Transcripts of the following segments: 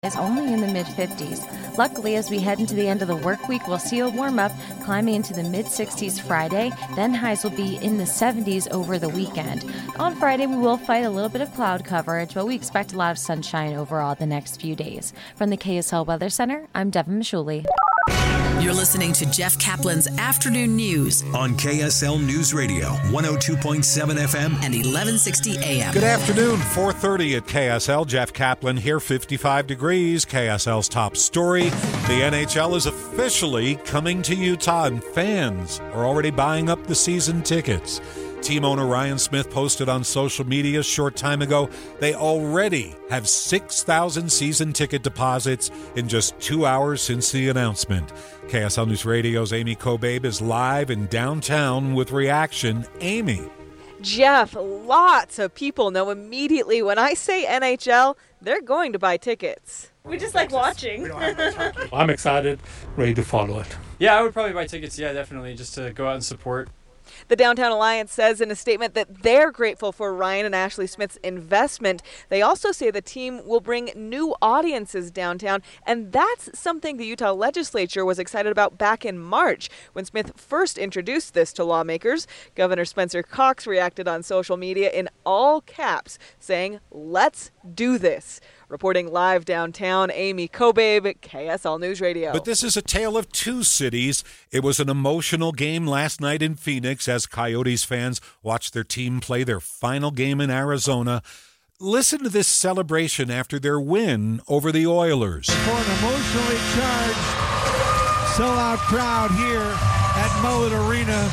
is only in the mid-50s. Luckily, as we head into the end of the work week, we'll see a warm-up climbing into the mid-60s Friday. Then highs will be in the 70s over the weekend. On Friday, we will fight a little bit of cloud coverage, but we expect a lot of sunshine overall the next few days. From the KSL Weather Center, I'm Devin Mishuli. You're listening to Jeff Kaplan's Afternoon News on KSL News Radio, 102.7 FM and 1160 AM. Good afternoon, 4:30 at KSL. Jeff Kaplan here, 55 degrees. KSL's top story. The NHL is officially coming to Utah, and fans are already buying up the season tickets. Team owner Ryan Smith posted on social media a short time ago they already have 6,000 season ticket deposits in just 2 hours since the announcement. KSL News Radio's Amy Kobabe is live in downtown with reaction. Amy. Jeff, lots of people know immediately when I say NHL, they're going to buy tickets. We just like watching. I'm excited, ready to follow it. Yeah, I would probably buy tickets, definitely, just to go out and support. The Downtown Alliance says in a statement that they're grateful for Ryan and Ashley Smith's investment. They also say the team will bring new audiences downtown, and that's something the Utah legislature was excited about back in March when Smith first introduced this to lawmakers. Governor Spencer Cox reacted on social media in all caps, saying, "Let's do this." Reporting live downtown, Amy Kobabe, KSL News Radio. But this is a tale of two cities. It was an emotional game last night in Phoenix as Coyotes fans watched their team play their final game in Arizona. Listen to this celebration after their win over the Oilers. For an emotionally charged sellout crowd here at Mullet Arena.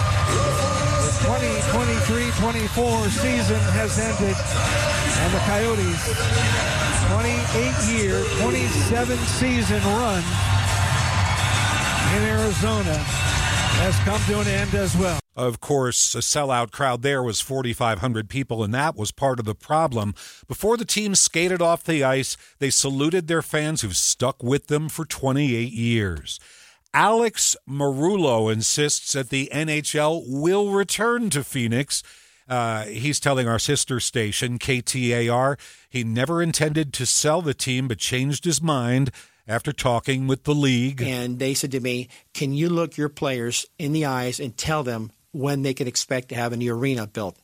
The 2023-24 season has ended, and the Coyotes' 28-year, 27-season run in Arizona has come to an end as well. Of course, a sellout crowd there was 4,500 people, and that was part of the problem. Before the team skated off the ice, they saluted their fans who've stuck with them for 28 years. Alex Marullo insists that the NHL will return to Phoenix. He's telling our sister station, KTAR, he never intended to sell the team but changed his mind after talking with the league. And they said to me, can you look your players in the eyes and tell them when they can expect to have a new arena built?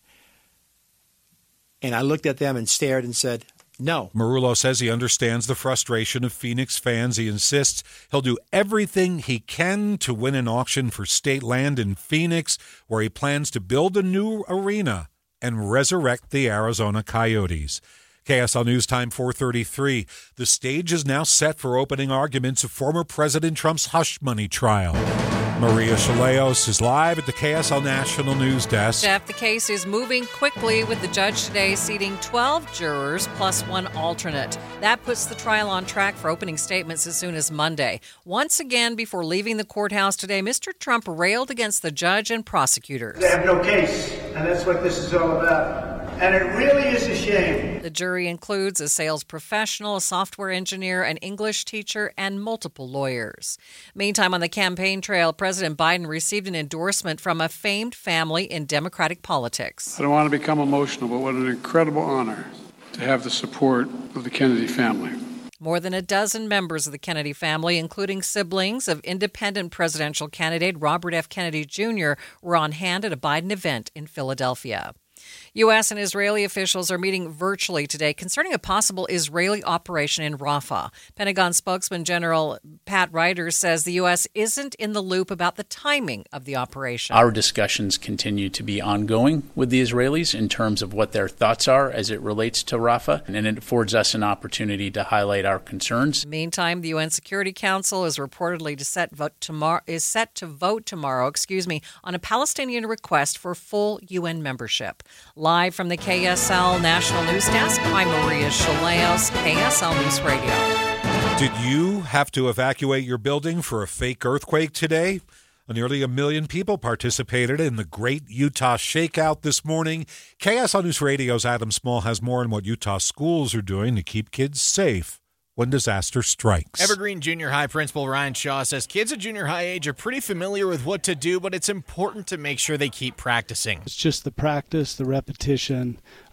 And I looked at them and stared and said, no. Marullo says he understands the frustration of Phoenix fans. He insists he'll do everything he can to win an auction for state land in Phoenix, where he plans to build a new arena and resurrect the Arizona Coyotes. KSL News Time 4:33. The stage is now set for opening arguments of former President Trump's hush money trial. Maria Chaleos is live at the KSL National News Desk. Jeff, the case is moving quickly with the judge today seating 12 jurors plus one alternate. That puts the trial on track for opening statements as soon as Monday. Once again, before leaving the courthouse today, Mr. Trump railed against the judge and prosecutors. They have no case, and that's what this is all about. And it really is a shame. The jury includes a sales professional, a software engineer, an English teacher, and multiple lawyers. Meantime, on the campaign trail, President Biden received an endorsement from a famed family in Democratic politics. I don't want to become emotional, but what an incredible honor to have the support of the Kennedy family. More than a dozen members of the Kennedy family, including siblings of independent presidential candidate Robert F. Kennedy Jr., were on hand at a Biden event in Philadelphia. U.S. and Israeli officials are meeting virtually today concerning a possible Israeli operation in Rafah. Pentagon spokesman General Pat Ryder says the U.S. isn't in the loop about the timing of the operation. Our discussions continue to be ongoing with the Israelis in terms of what their thoughts are as it relates to Rafah, and it affords us an opportunity to highlight our concerns. Meantime, the UN Security Council is reportedly set to vote tomorrow on a Palestinian request for full UN membership. Live from the KSL National News Desk, I'm Maria Chaleos, KSL News Radio. Did you have to evacuate your building for a fake earthquake today? Nearly 1 million people participated in the Great Utah Shakeout this morning. KSL News Radio's Adam Small has more on what Utah schools are doing to keep kids safe when disaster strikes. Evergreen Junior High Principal Ryan Shaw says kids at junior high age are pretty familiar with what to do, but it's important to make sure they keep practicing. It's just the practice, the repetition,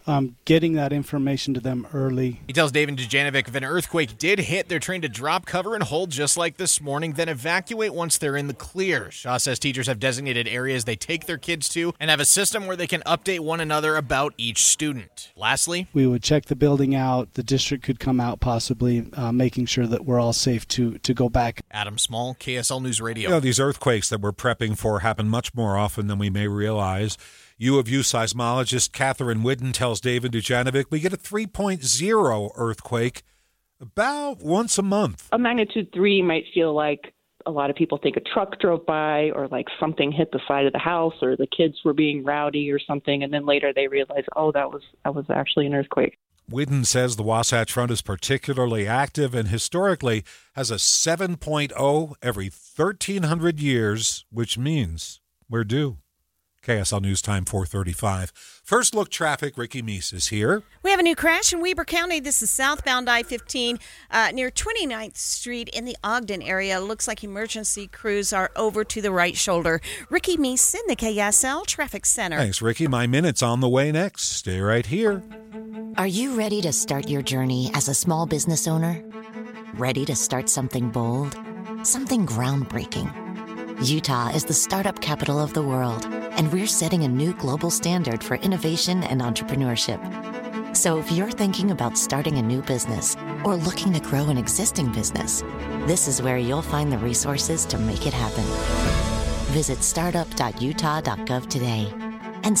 getting that information to them early. He tells David Dujanovic if an earthquake did hit, they're trained to drop, cover, and hold just like this morning, then evacuate once they're in the clear. Shaw says teachers have designated areas they take their kids to and have a system where they can update one another about each student. Lastly, we would check the building out. The district could come out possibly, making sure that we're all safe to go back. Adam Small, KSL News Radio. You know, these earthquakes that we're prepping for happen much more often than we may realize. U of U seismologist Catherine Whidden tells David Dujanovic we get a 3.0 earthquake about once a month. A magnitude 3 might feel like a lot of people think a truck drove by or like something hit the side of the house or the kids were being rowdy or something, and then later they realize, oh, that was actually an earthquake. Whidden says the Wasatch Front is particularly active and historically has a 7.0 every 1,300 years, which means we're due. KSL News Time 4:35. First look traffic. Ricky Meese is here. We have a new crash in Weber County. This is southbound I-15 near 29th Street in the Ogden area. Looks like emergency crews are over to the right shoulder. Ricky Meese in the KSL Traffic Center. Thanks, Ricky. My minute's on the way next. Stay right here. Are you ready to start your journey as a small business owner? Ready to start something bold? Something groundbreaking? Utah is the startup capital of the world, and we're setting a new global standard for innovation and entrepreneurship. So if you're thinking about starting a new business or looking to grow an existing business, this is where you'll find the resources to make it happen. Visit startup.utah.gov today.